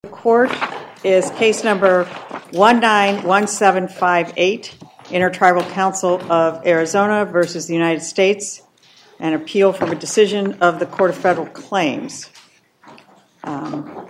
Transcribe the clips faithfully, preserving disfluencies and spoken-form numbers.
The court is case number one nine one seven five eight, Intertribal Council of Arizona versus the United States, an appeal from a decision of the Court of Federal Claims. Um,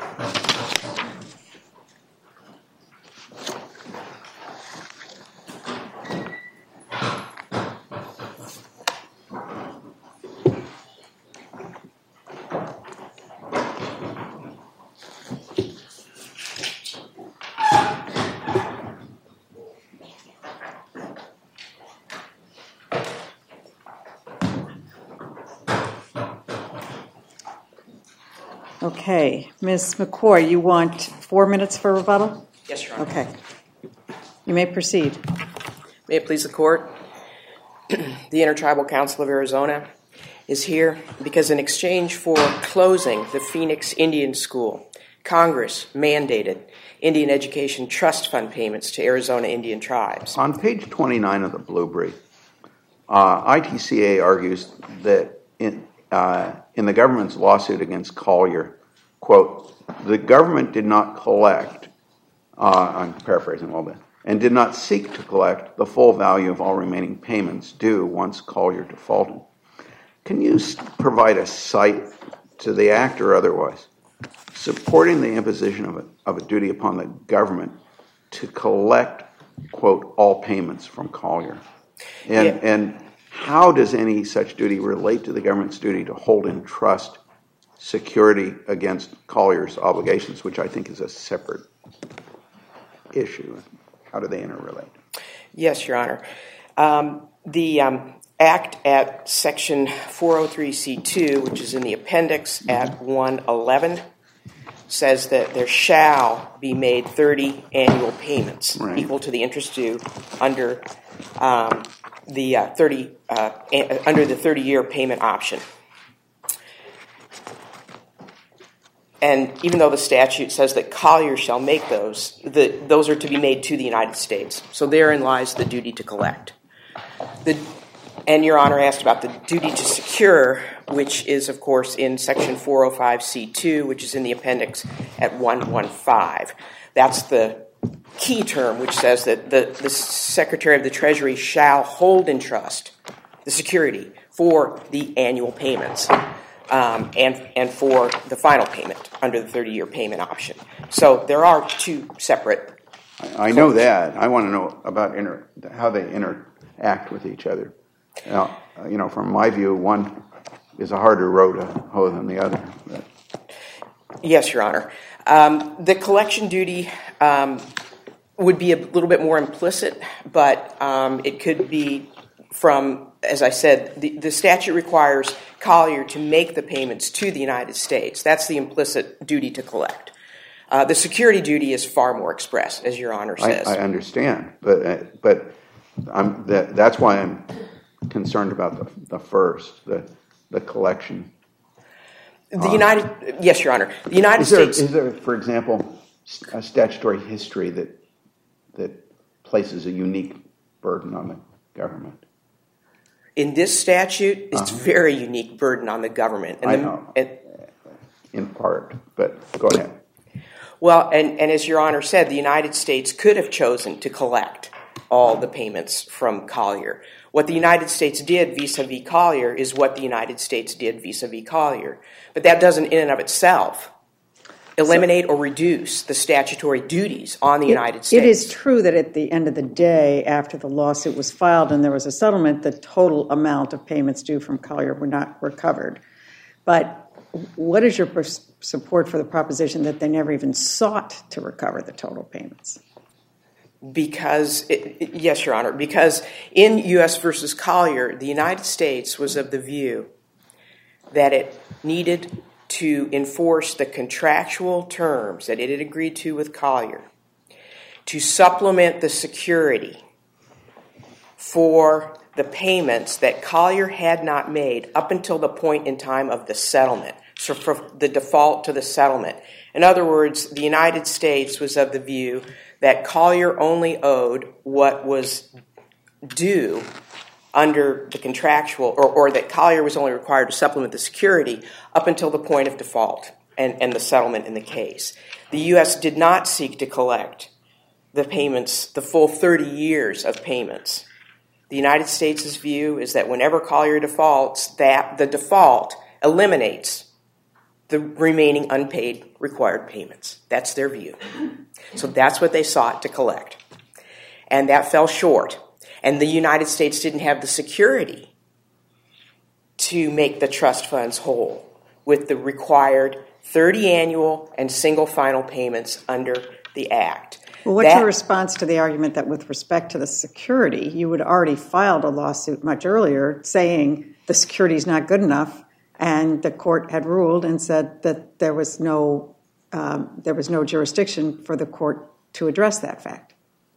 Okay, Miz McCoy, you want four minutes for rebuttal? Yes, Your Honor. Okay. You may proceed. May it please the Court, the Intertribal Council of Arizona is here because in exchange for closing the Phoenix Indian School, Congress mandated Indian Education Trust Fund payments to Arizona Indian tribes. On page twenty-nine of the Blue Brief, uh, I T C A argues that in uh, in the government's lawsuit against Collier, quote, the government did not collect, uh, I'm paraphrasing a little bit, and did not seek to collect the full value of all remaining payments due once Collier defaulted. Can you provide a cite to the act or otherwise supporting the imposition of a, of a duty upon the government to collect, quote, all payments from Collier? And, yeah. and how does any such duty relate to the government's duty to hold in trust security against Collier's obligations, which I think is a separate issue? How do they interrelate? Yes, Your Honor. Um, the um, Act at Section four oh three C two, which is in the appendix at one eleven, says that there shall be made thirty annual payments right. equal to the interest due under um, the uh, thirty uh, a- under the thirty-year payment option. And even though the statute says that Collier shall make those, the, those are to be made to the United States. So therein lies the duty to collect. The, and Your Honor asked about the duty to secure, which is, of course, in Section four oh five C two, which is in the appendix at one fifteen. That's the key term, which says that the, the Secretary of the Treasury shall hold in trust the security for the annual payments. Um, and and for the final payment under the thirty-year payment option. So there are two separate. I, I know that. I want to know about inter, how they interact with each other. Now, you know, from my view, one is a harder row to hoe than the other. But. Yes, Your Honor. Um, the collection duty um, would be a little bit more implicit, but um, it could be from, as I said, the, the statute requires Collier to make the payments to the United States. That's the implicit duty to collect. Uh, the security duty is far more express, as Your Honor says. I, I understand, but uh, but I'm, that, that's why I'm concerned about the, the first, the the collection. The uh, United, yes, Your Honor. The United is there, States. Is there, for example, a statutory history that that places a unique burden on the government? In this statute, it's uh-huh. a very unique burden on the government. And I the, know, and, in part, but go ahead. Well, and, and as Your Honor said, the United States could have chosen to collect all the payments from Collier. What the United States did vis-a-vis Collier is what the United States did vis-a-vis Collier. But that doesn't in and of itself eliminate or reduce the statutory duties on the it, United States. It is true that at the end of the day, after the lawsuit was filed and there was a settlement, the total amount of payments due from Collier were not recovered. But what is your pers- support for the proposition that they never even sought to recover the total payments? Because, it, it, yes, Your Honor, because in U S versus Collier, the United States was of the view that it needed to enforce the contractual terms that it had agreed to with Collier to supplement the security for the payments that Collier had not made up until the point in time of the settlement, so for the default to the settlement. In other words, the United States was of the view that Collier only owed what was due under the contractual, or, or that Collier was only required to supplement the security up until the point of default. and, and the settlement in the case. The U S did not seek to collect the payments, the full thirty years of payments. The United States' view is that whenever Collier defaults, that the default eliminates the remaining unpaid required payments. That's their view. So that's what they sought to collect. And that fell short. And the United States didn't have the security to make the trust funds whole with the required thirty annual and single final payments under the Act. Well, what's that, your response to the argument that with respect to the security, you had already filed a lawsuit much earlier saying the security is not good enough, and the court had ruled and said that there was no um, there was no jurisdiction for the court to address that fact?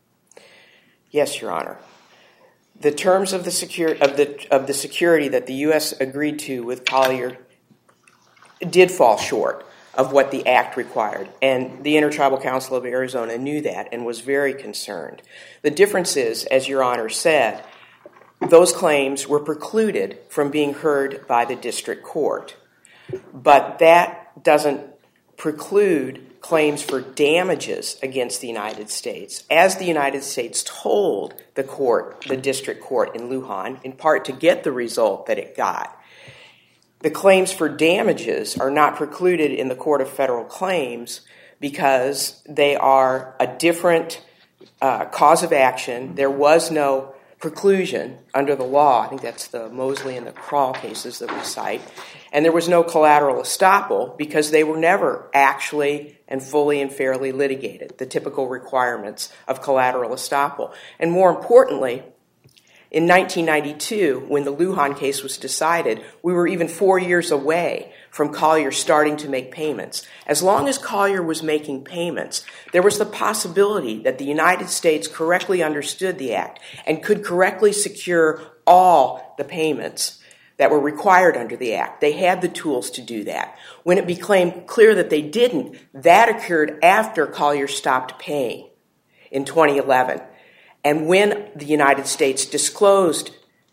Yes, Your Honor. The terms of the security of the of the security that the U S agreed to with Collier did fall short of what the Act required, and the Intertribal Council of Arizona knew that and was very concerned. The difference is, as Your Honor said, those claims were precluded from being heard by the district court, but that doesn't preclude claims for damages against the United States, as the United States told the court, the district court in Lujan, in part to get the result that it got. The claims for damages are not precluded in the Court of Federal Claims because they are a different uh, cause of action. There was no preclusion under the law. I think that's the Mosley and the Kroll cases that we cite. And there was no collateral estoppel because they were never actually and fully and fairly litigated, the typical requirements of collateral estoppel. And more importantly, in nineteen ninety-two, when the Lujan case was decided, we were even four years away from Collier starting to make payments. As long as Collier was making payments, there was the possibility that the United States correctly understood the Act and could correctly secure all the payments that were required under the Act. They had the tools to do that. When it became clear that they didn't, that occurred after Collier stopped paying in twenty eleven. And when the United States disclosed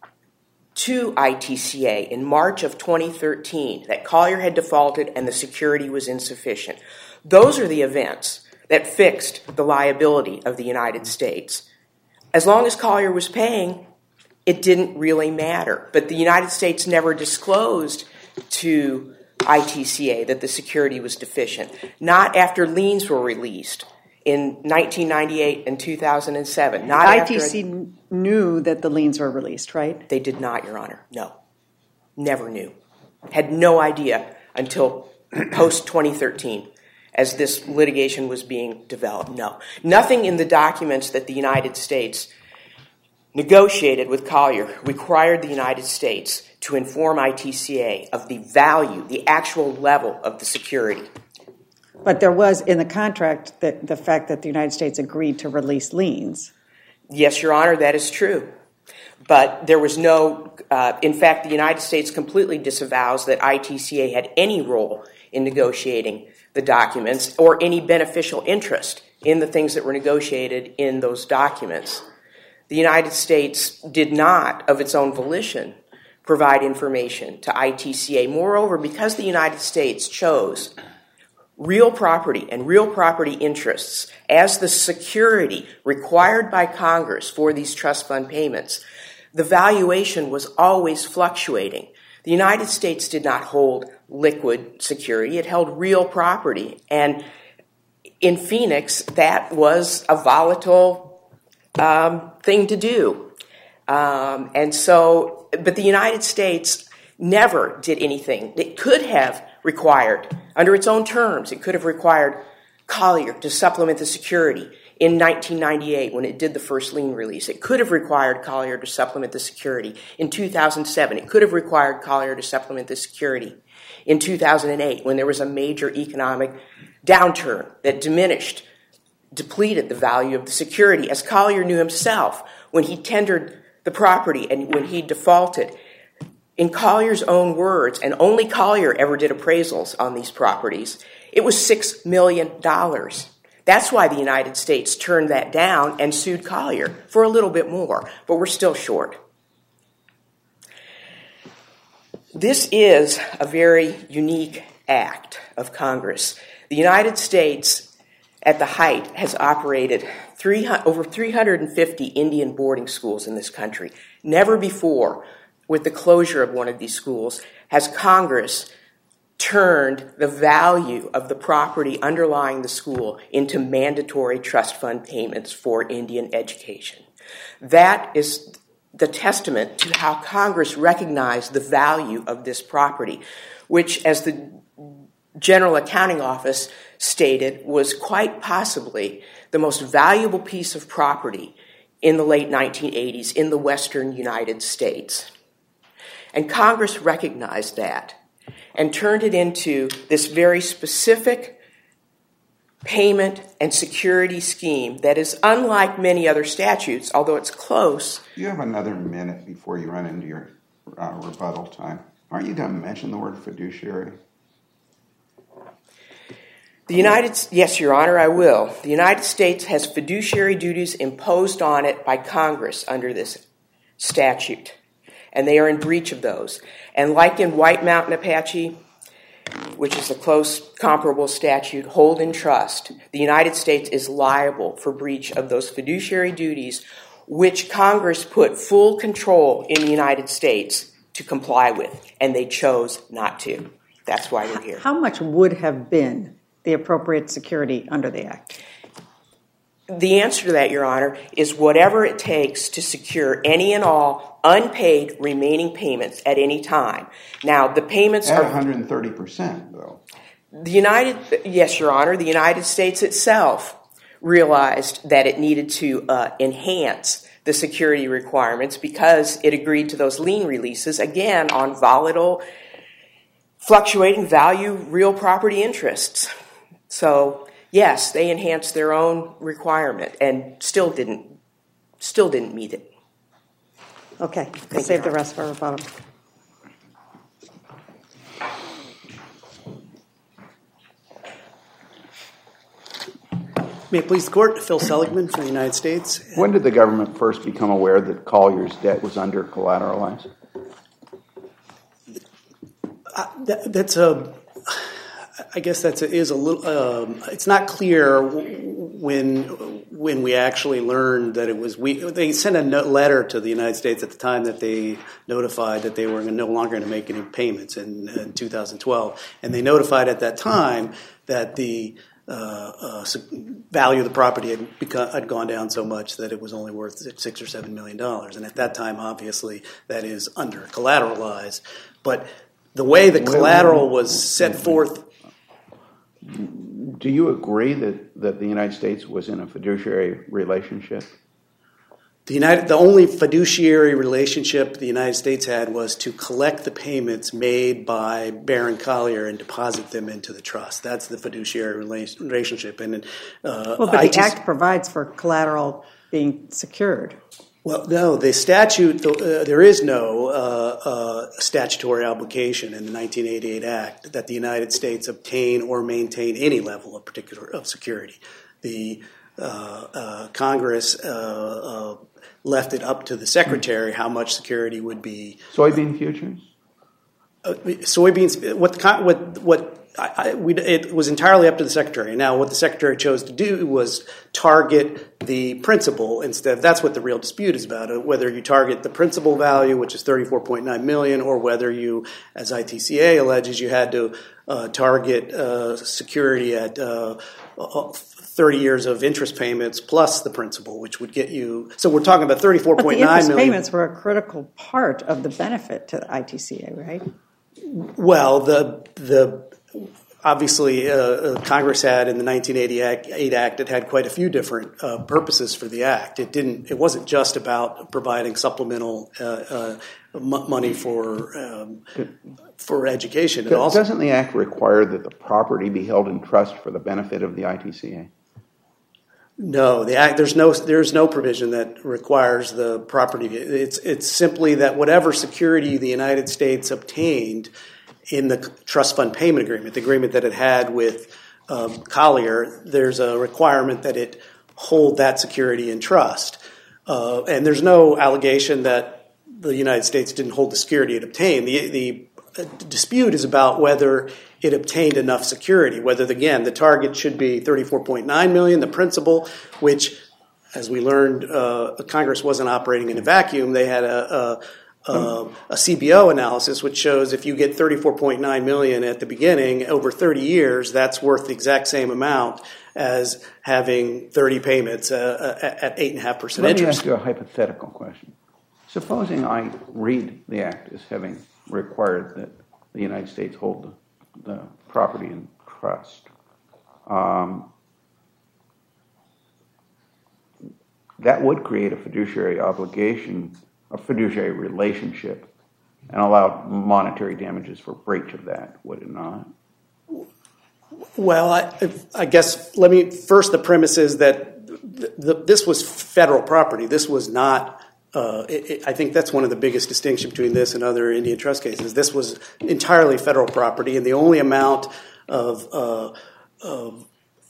to I T C A in March of twenty thirteen that Collier had defaulted and the security was insufficient, those are the events that fixed the liability of the United States. As long as Collier was paying, it didn't really matter. But the United States never disclosed to I T C A that the security was deficient, not after liens were released in nineteen ninety-eight and two thousand seven. Not I T C after a, knew that the liens were released, right? They did not, Your Honor. No. Never knew. Had no idea until post twenty thirteen as this litigation was being developed. No. Nothing in the documents that the United States negotiated with Collier required the United States to inform I T C A of the value, the actual level of the security. But there was in the contract the, the fact that the United States agreed to release liens. Yes, Your Honor, that is true. But there was no, uh, in fact, the United States completely disavows that I T C A had any role in negotiating the documents or any beneficial interest in the things that were negotiated in those documents. The United States did not, of its own volition, provide information to I T C A. Moreover, because the United States chose real property and real property interests as the security required by Congress for these trust fund payments, the valuation was always fluctuating. The United States did not hold liquid security. It held real property. And in Phoenix, that was a volatile um, thing to do. Um, and so, but the United States never did anything. It could have required, under its own terms, it could have required Collier to supplement the security in nineteen ninety-eight when it did the first lien release. It could have required Collier to supplement the security in two thousand seven. It could have required Collier to supplement the security in two thousand eight when there was a major economic downturn that diminished, depleted the value of the security, as Collier knew himself when he tendered the property and when he defaulted. In Collier's own words, and only Collier ever did appraisals on these properties, it was six million dollars. That's why the United States turned that down and sued Collier for a little bit more, but we're still short. This is a very unique act of Congress, the United States at the height has operated three, over three hundred fifty Indian boarding schools in this country. Never before, with the closure of one of these schools, has Congress turned the value of the property underlying the school into mandatory trust fund payments for Indian education. That is the testament to how Congress recognized the value of this property, which, as the General Accounting Office stated, was quite possibly the most valuable piece of property in the late nineteen eighties in the western United States. And Congress recognized that and turned it into this very specific payment and security scheme that is unlike many other statutes, although it's close. You have another minute before you run into your uh, rebuttal time. Aren't you going to mention the word fiduciary? The United yes, Your Honor, I will. The United States has fiduciary duties imposed on it by Congress under this statute, and they are in breach of those. And like in White Mountain Apache, which is a close comparable statute, hold in trust, the United States is liable for breach of those fiduciary duties, which Congress put full control in the United States to comply with, and they chose not to. That's why we're here. How much would have been the appropriate security under the Act? The answer to that, Your Honor, is whatever it takes to secure any and all unpaid remaining payments at any time. Now, the payments at are... one hundred thirty percent, though. The United... Yes, Your Honor, the United States itself realized that it needed to uh, enhance the security requirements because it agreed to those lien releases, again, on volatile, fluctuating value real property interests. So, yes, they enhanced their own requirement and still didn't still didn't meet it. Okay, we'll save the rest for rebuttal. May it please the Court, Phil Seligman from the United States. When did the government first become aware that Collier's debt was under collateralized? Uh, that, that's a, I guess that's a, is a little. Um, it's not clear when when we actually learned that it was. We they sent a no, letter to the United States at the time that they notified that they were no longer going to make any payments in, in two thousand twelve, and they notified at that time that the uh, uh, value of the property had, become, had gone down so much that it was only worth six or seven million dollars, and at that time, obviously, that is under collateralized, but the way the collateral was set forth. Do you agree that, that the United States was in a fiduciary relationship? The United, the only fiduciary relationship the United States had was to collect the payments made by Baron Collier and deposit them into the trust. That's the fiduciary relationship. And uh, well, but I the T C- Act provides for collateral being secured. Well, no, the statute, uh, there is no uh, uh, statutory obligation in the nineteen eighty-eight Act that the United States obtain or maintain any level of particular of security. The uh, uh, Congress uh, uh, left it up to the Secretary how much security would be. Soybean futures? Uh, soybeans, what, the, what, what, I, I, we, it was entirely up to the Secretary. Now, what the Secretary chose to do was target the principal instead. That's what the real dispute is about, whether you target the principal value, which is thirty-four point nine million dollars, or whether you, as I T C A alleges, you had to uh, target uh, security at uh, thirty years of interest payments plus the principal, which would get you. So we're talking about thirty-four point nine million dollars. But the interest payments were a critical part of the benefit to the I T C A, right? Well, the the obviously uh, Congress had in the nineteen eighty-eight Act, it had quite a few different uh, purposes for the Act. It didn't. It wasn't just about providing supplemental uh, uh, m- money for um, for education. It also doesn't the Act require that the property be held in trust for the benefit of the I T C A? No, the act. There's no. There's no provision that requires the property. It's. It's simply that whatever security the United States obtained in the trust fund payment agreement, the agreement that it had with um, Collier, there's a requirement that it hold that security in trust. Uh, and there's no allegation that the United States didn't hold the security it obtained. The, the dispute is about whether it obtained enough security. Whether, again, the target should be thirty-four point nine million dollars, the principal, which, as we learned, uh, Congress wasn't operating in a vacuum. They had a, a Uh, a C B O analysis which shows if you get thirty-four point nine million dollars at the beginning, over thirty years, that's worth the exact same amount as having thirty payments uh, at eight point five percent interest. Let me ask you a hypothetical question. Supposing I read the Act as having required that the United States hold the, the property in trust. Um, that would create a fiduciary obligation, a fiduciary relationship, and allow monetary damages for breach of that, would it not? Well, I, I guess let me first. The premise is that the, the, this was federal property. This was not. Uh, it, it, I think that's one of the biggest distinctions between this and other Indian trust cases. This was entirely federal property, and the only amount of, uh, of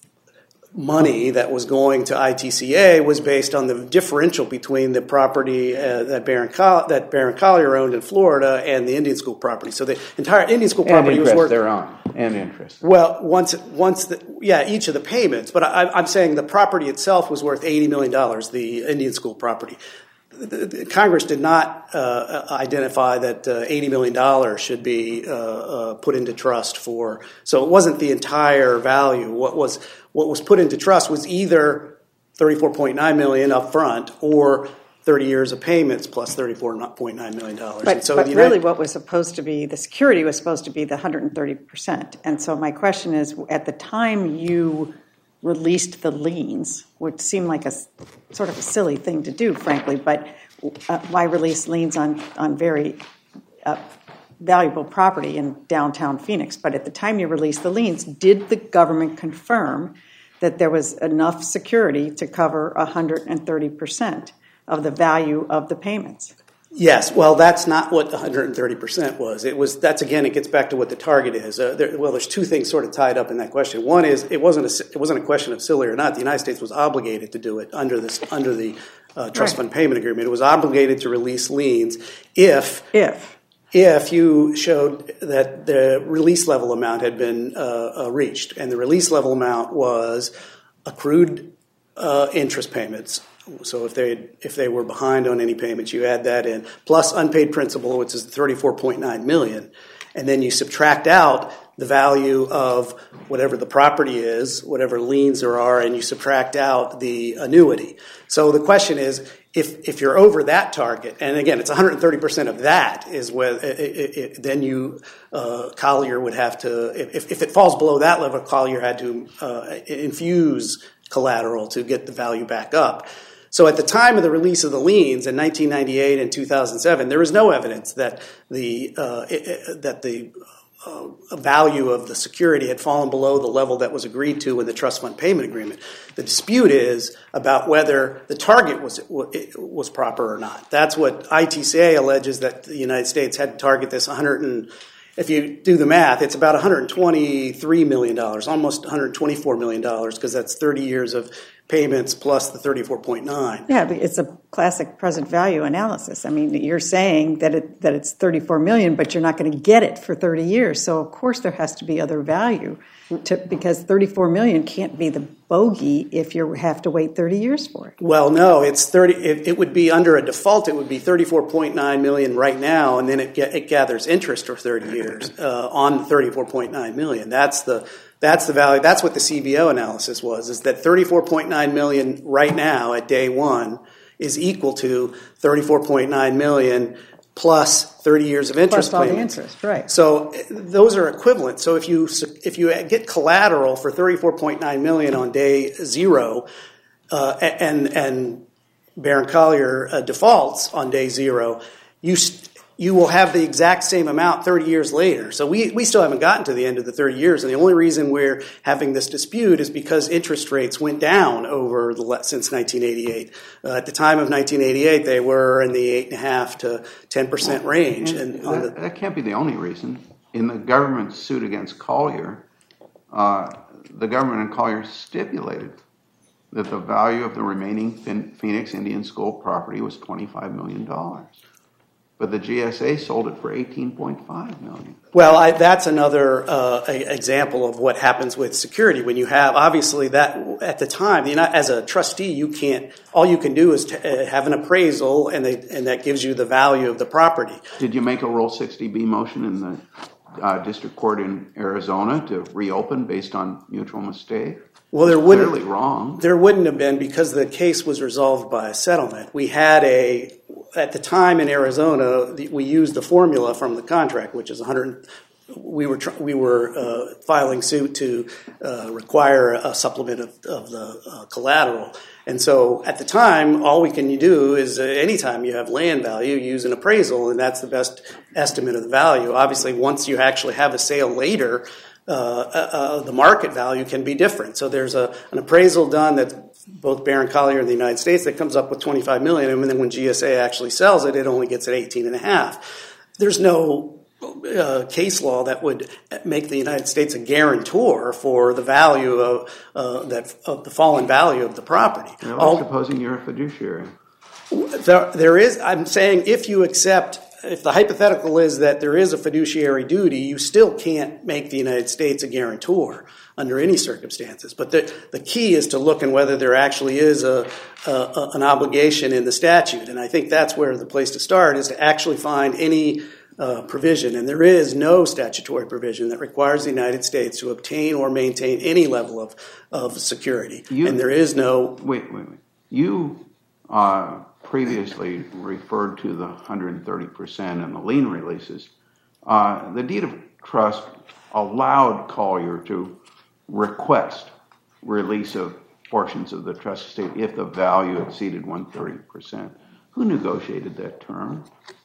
money that was going to I T C A was based on the differential between the property uh, that Baron Col- that Baron Collier owned in Florida and the Indian School property. So the entire Indian School property and was worth thereon and interest. Well, once once the, yeah, each of the payments. But I, I'm saying the property itself was worth eighty million dollars. The Indian School property. The, the, Congress did not uh, identify that uh, eighty million dollars should be uh, uh, put into trust for. So it wasn't the entire value. What was what was put into trust was either thirty-four point nine million dollars up front or thirty years of payments plus thirty-four point nine million dollars. But, so but United- really what was supposed to be, the security was supposed to be the one hundred thirty percent. And so my question is, at the time you released the liens, which seemed like a sort of a silly thing to do, frankly, but uh, why release liens on, on very uh, valuable property in downtown Phoenix? But at the time you released the liens, did the government confirm that there was enough security to cover one hundred thirty percent of the value of the payments? Yes, well, that's not what the one hundred thirty percent was. It was that's again, it gets back to what the target is. Uh, there, well, there's two things sort of tied up in that question. One is it wasn't a it wasn't a question of silly or not. The United States was obligated to do it under this under the uh, trust right. fund payment agreement. It was obligated to release liens if If if you showed that the release level amount had been uh, uh, reached, and the release level amount was accrued uh, interest payments. So if they if they were behind on any payments, you add that in, plus unpaid principal, which is thirty-four point nine million dollars, and then you subtract out the value of whatever the property is, whatever liens there are, and you subtract out the annuity. So the question is, if if you're over that target, and again, it's one hundred thirty percent of that, is where it, it, it, then you uh, Collier would have to, if if it falls below that level, Collier had to uh, infuse collateral to get the value back up. So at the time of the release of the liens in nineteen ninety-eight and two thousand seven, there was no evidence that the uh, it, that the uh, value of the security had fallen below the level that was agreed to in the trust fund payment agreement. The dispute is about whether the target was was proper or not. That's what I T C A alleges, that the United States had to target this one hundred and if you do the math, it's about one hundred twenty-three million dollars, almost one hundred twenty-four million dollars, because that's thirty years of payments plus the thirty-four point nine. Yeah, but it's a classic present value analysis. I mean, you're saying that it that it's thirty-four million dollars, but you're not going to get it for thirty years. So of course there has to be other value, to, because thirty-four million dollars can't be the bogey if you have to wait thirty years for it. Well, no, it's thirty. It, it would be under a default. It would be thirty-four point nine million dollars right now, and then it get, it gathers interest for thirty years uh, on thirty-four point nine million dollars. That's the That's the value. That's what the C B O analysis was, is that thirty-four point nine million dollars right now at day one is equal to thirty-four point nine million dollars plus thirty years of interest Plus all payments. the interest, right. So those are equivalent. So if you if you get collateral for thirty-four point nine million dollars on day zero, uh, and and Baron Collier uh, defaults on day zero, you st- you will have the exact same amount thirty years later. So we, we still haven't gotten to the end of the thirty years, and the only reason we're having this dispute is because interest rates went down over the since nineteen eighty-eight. Uh, at the time of nineteen eighty-eight, they were in the eight point five to ten percent range. And, and on that, the, that can't be the only reason. In the government's suit against Collier, uh, the government and Collier stipulated that the value of the remaining Phoenix Indian School property was twenty-five million dollars. but the G S A sold it for eighteen point five million dollars. Well, I, that's another uh, example of what happens with security. When you have, obviously, that at the time, you know, as a trustee, you can't. All you can do is t- uh, have an appraisal, and they, and that gives you the value of the property. Did you make a Rule sixty B motion in the uh, district court in Arizona to reopen based on mutual mistake? Well, there wouldn't clearly wrong. There wouldn't have been, because the case was resolved by a settlement. We had a at the time in Arizona, we used the formula from the contract, which is one hundred. We were tr- we were uh, filing suit to uh, require a supplement of, of the uh, collateral, and so at the time, all we can do is uh, anytime you have land value, use an appraisal, and that's the best estimate of the value. Obviously, once you actually have a sale later, uh, uh, the market value can be different. So there's a an appraisal done that both Barron Collier and the United States that comes up with twenty-five million dollars, and then when G S A actually sells it, it only gets at eighteen and a half. There's no uh, case law that would make the United States a guarantor for the value of uh, that of the fallen value of the property. Well, All, supposing you're a fiduciary. there, there is. I'm saying if you accept. If the hypothetical is that there is a fiduciary duty, you still can't make the United States a guarantor under any circumstances. But the, the key is to look at whether there actually is a, a, a an obligation in the statute. And I think that's where the place to start is to actually find any uh, provision. And there is no statutory provision that requires the United States to obtain or maintain any level of, of security. You, and there is no... Wait, wait, wait. You... Uh, previously referred to the one hundred thirty percent and the lien releases. Uh, the deed of trust allowed Collier to request release of portions of the trust estate if the value exceeded one hundred thirty percent. Who negotiated that term?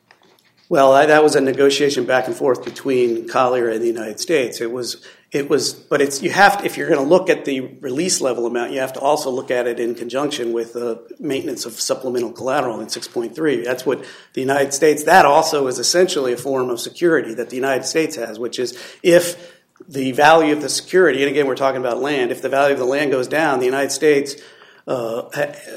Well, I, that was a negotiation back and forth between Collier and the United States. It was, it was, but it's you have to, if you're going to look at the release level amount, you have to also look at it in conjunction with the maintenance of supplemental collateral in six point three. That's what the United States. That also is essentially a form of security that the United States has, which is if the value of the security, and again we're talking about land, if the value of the land goes down, the United States uh,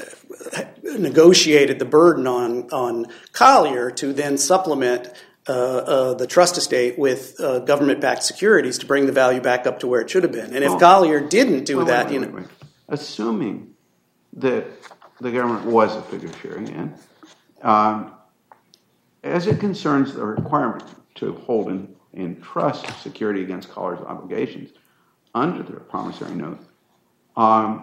ha, negotiated the burden on on Collier to then supplement uh, uh, the trust estate with uh, government-backed securities to bring the value back up to where it should have been. And if oh. Collier didn't do oh, that, wait, you wait, know, wait. Assuming that the government was a fiduciary, and um, as it concerns the requirement to hold in, in trust security against Collier's obligations under the promissory note. Um,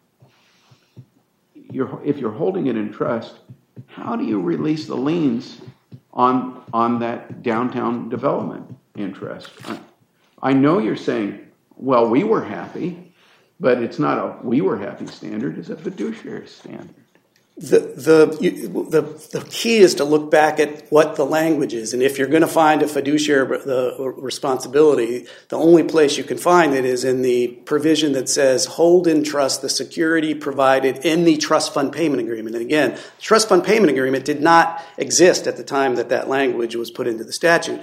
You're, if you're holding it in trust, how do you release the liens on on that downtown development interest? I, I know you're saying, well, we were happy, but it's not a we were happy standard, it's a fiduciary standard. The, the the the key is to look back at what the language is, and if you're going to find a fiduciary the responsibility, the only place you can find it is in the provision that says hold in trust the security provided in the trust fund payment agreement. And again, the trust fund payment agreement did not exist at the time that that language was put into the statute.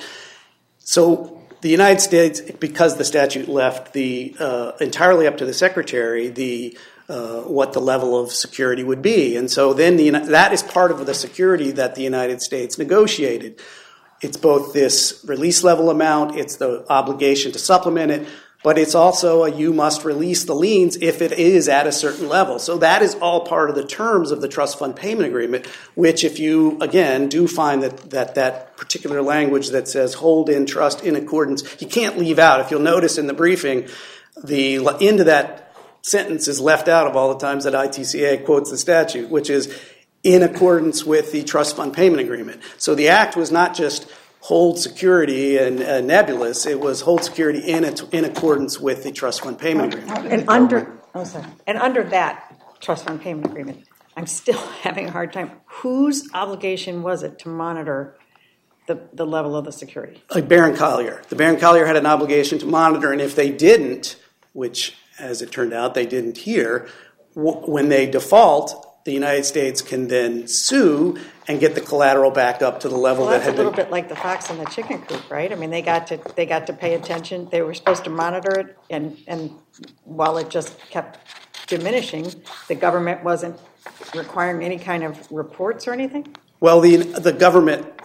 So the United States, because the statute left the uh, entirely up to the secretary, the Uh, what the level of security would be. And so then the, that is part of the security that the United States negotiated. It's both this release level amount, it's the obligation to supplement it, but it's also a you must release the liens if it is at a certain level. So that is all part of the terms of the trust fund payment agreement, which if you, again, do find that that, that particular language that says hold in trust in accordance, you can't leave out. If you'll notice in the briefing, the end of that sentence is left out of all the times that I T C A quotes the statute, which is in accordance with the trust fund payment agreement. So the act was not just hold security and uh, nebulous, it was hold security in a, in accordance with the trust fund payment agreement. And under, oh, sorry. and under that trust fund payment agreement, I'm still having a hard time. Whose obligation was it to monitor the, the level of the security? Like Barron Collier. The Barron Collier had an obligation to monitor, and if they didn't, which as it turned out, they didn't hear. When they default, the United States can then sue and get the collateral back up to the level well, that had been. That's a little bit like the fox and the chicken coop, right? I mean, they got to they got to pay attention. They were supposed to monitor it, and and while it just kept diminishing, the government wasn't requiring any kind of reports or anything. Well, the the government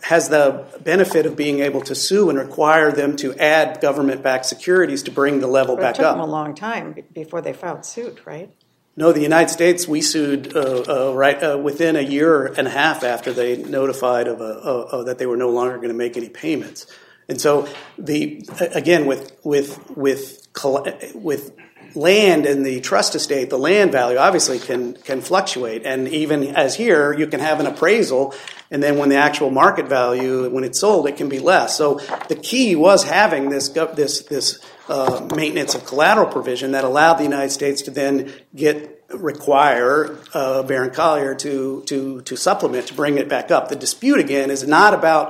has the benefit of being able to sue and require them to add government-backed securities to bring the level But back it took up. them a long time before they filed suit, right? No, the United States, we sued uh, uh, right uh, within a year and a half after they notified of, a, uh, uh, that they were no longer going to make any payments. And so, the again, with with with with land in the trust estate, the land value obviously can can fluctuate, and even as here, you can have an appraisal, and then when the actual market value, when it's sold, it can be less. So the key was having this this this uh, maintenance of collateral provision that allowed the United States to then get require uh, Barron Collier to to to supplement to bring it back up. The dispute again is not about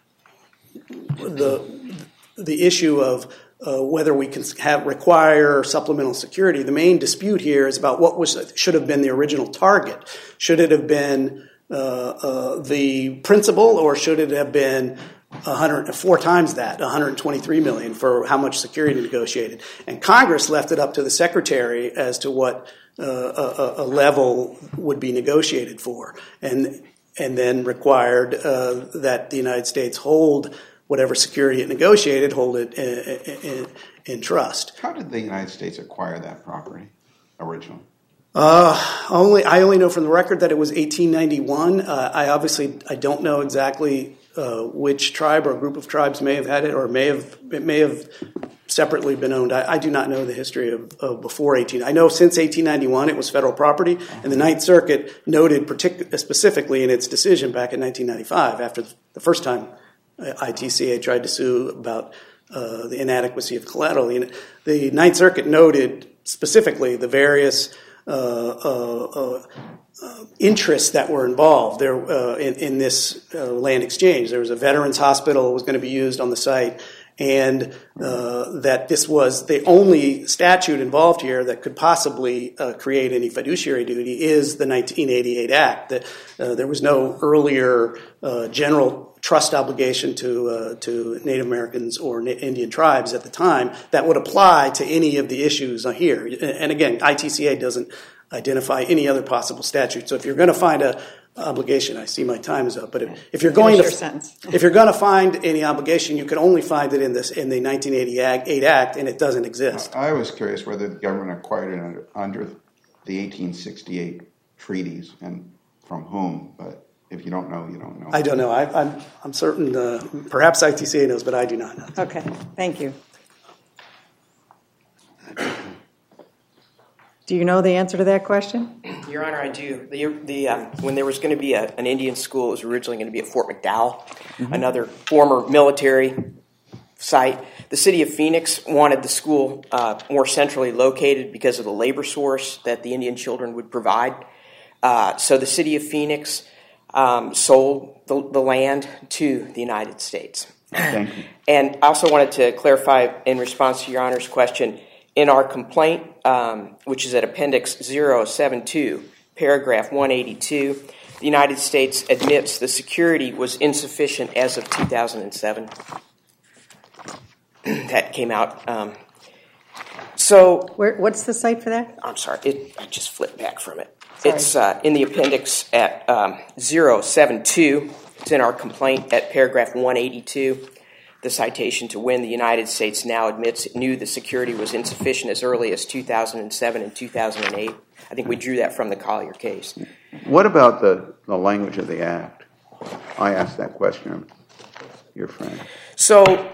the the issue of uh, whether we can have require supplemental security. The main dispute here is about what was should have been the original target. Should it have been uh, uh, the principal, or should it have been one hundred, four times that, one hundred twenty-three million dollars for how much security negotiated? And Congress left it up to the Secretary as to what uh, a, a level would be negotiated for, and and then required uh, that the United States hold whatever security it negotiated, hold it in, in, in trust. How did the United States acquire that property originally? Uh, only I only know from the record that it was eighteen ninety-one. Uh, I obviously I don't know exactly uh, which tribe or group of tribes may have had it, or may have it may have separately been owned. I, I do not know the history of, of before eighteen. I know since eighteen ninety-one it was federal property, and the Ninth Circuit noted partic- specifically in its decision back in nineteen ninety-five, after the first time I T C A tried to sue about uh, the inadequacy of collateral. The Ninth Circuit noted specifically the various uh, uh, uh, uh, interests that were involved there uh, in, in this uh, land exchange. There was a veterans hospital that was going to be used on the site, and uh, that this was the only statute involved here that could possibly uh, create any fiduciary duty is the nineteen eighty-eight Act. That uh, there was no earlier uh, general trust obligation to uh, to Native Americans or Na- Indian tribes at the time that would apply to any of the issues here. And again, I T C A doesn't identify any other possible statute. So if you're going to find a obligation, I see my time is up, but if, if you're going Finish to your sentence. if you're going to find any obligation, you can only find it in this in the nineteen eighty-eight Act, and it doesn't exist. I was curious whether the government acquired it under, under the eighteen sixty-eight treaties and from whom, but if you don't know, you don't know. I don't know. I, I'm I'm certain. Uh, perhaps I T C A knows, but I do not know. Okay, thank you. Do you know the answer to that question? Your Honor, I do. The, the, um, when there was going to be a, an Indian school, it was originally going to be at Fort McDowell, mm-hmm. another former military site. The city of Phoenix wanted the school uh, more centrally located because of the labor source that the Indian children would provide. Uh, so the city of Phoenix um, sold the, the land to the United States. Thank you. And I also wanted to clarify in response to Your Honor's question, in our complaint, um, which is at Appendix zero seven two, paragraph one eighty-two, the United States admits the security was insufficient as of two thousand seven. That came out. Um, so, Where, what's the site for that? I'm sorry, it, I just flipped back from it. Sorry. It's uh, in the appendix at um, zero seven two. It's in our complaint at paragraph one eighty-two. The citation to when the United States now admits it knew the security was insufficient as early as two thousand seven and two thousand eight. I think we drew that from the Collier case. What about the, the language of the Act? I asked that question of your friend. So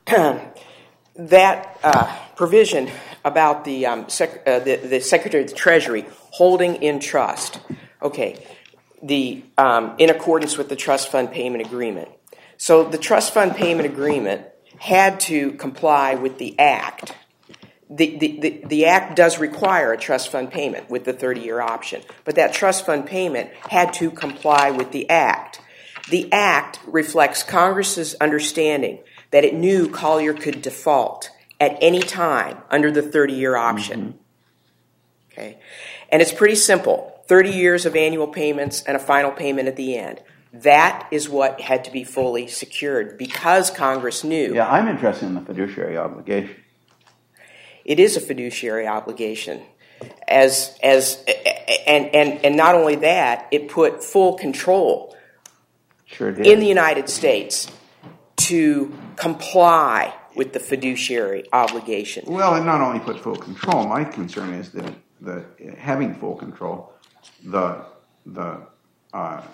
that uh, provision about the, um, sec- uh, the the Secretary of the Treasury holding in trust, okay, the um, in accordance with the trust fund payment agreement. So the trust fund payment agreement had to comply with the Act. The, the, the, the Act does require a trust fund payment with the thirty-year option, but that trust fund payment had to comply with the Act. The Act reflects Congress's understanding that it knew Collier could default at any time under the thirty-year option. Mm-hmm. Okay, and it's pretty simple, thirty years of annual payments and a final payment at the end. That is what had to be fully secured because Congress knew. Yeah, I'm interested in the fiduciary obligation. It is a fiduciary obligation. As as and and, and not only that, it put full control Sure did. in the United States to comply with the fiduciary obligation. Well, it not only put full control. My concern is that the having full control, the the uh,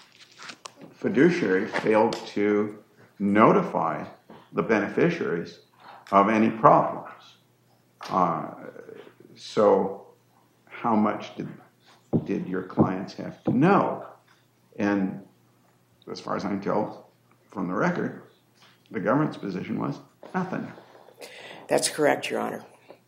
fiduciary failed to notify the beneficiaries of any problems. Uh, so, how much did did your clients have to know? And as far as I can tell from the record, the government's position was nothing. That's correct, Your Honor.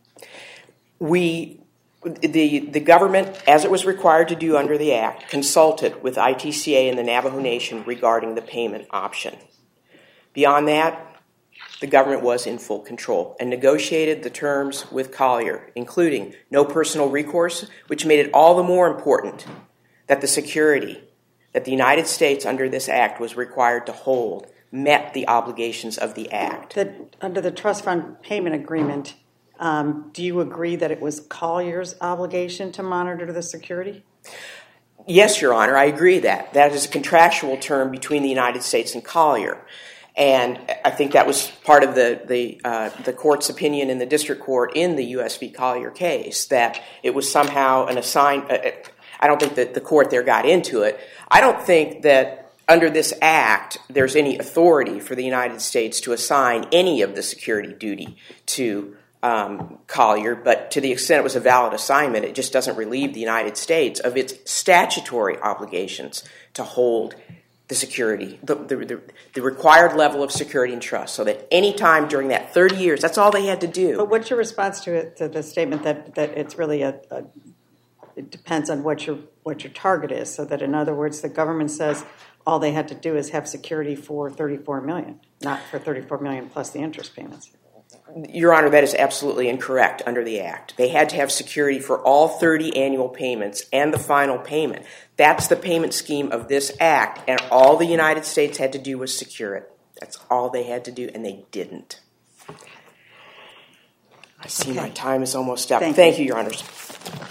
We, the, the government, as it was required to do under the Act, consulted with I T C A and the Navajo Nation regarding the payment option. Beyond that, the government was in full control and negotiated the terms with Collier, including no personal recourse, which made it all the more important that the security that the United States under this Act was required to hold met the obligations of the Act. The, under the trust fund payment agreement, um, do you agree that it was Collier's obligation to monitor the security? Yes, Your Honor, I agree that. That is a contractual term between the United States and Collier. And I think that was part of the the, uh, the court's opinion in the district court in the U S v. Collier case, that it was somehow an assigned. Uh, I don't think that the court there got into it. I don't think that under this Act there's any authority for the United States to assign any of the security duty to um, Collier, but to the extent it was a valid assignment, it just doesn't relieve the United States of its statutory obligations to hold the security, the, the, the, the required level of security and trust, so that any time during that thirty years, that's all they had to do. But what's your response to it, to the statement that, that it's really a, a it depends on what your what your target is, so that in other words, the government says all they had to do is have security for thirty-four million, not for thirty-four million plus the interest payments. Your Honor, that is absolutely incorrect under the Act. They had to have security for all thirty annual payments and the final payment. That's the payment scheme of this Act, and all the United States had to do was secure it. That's all they had to do, and they didn't. I see Okay. my time is almost up. Thank Thank you. you, Your Honors.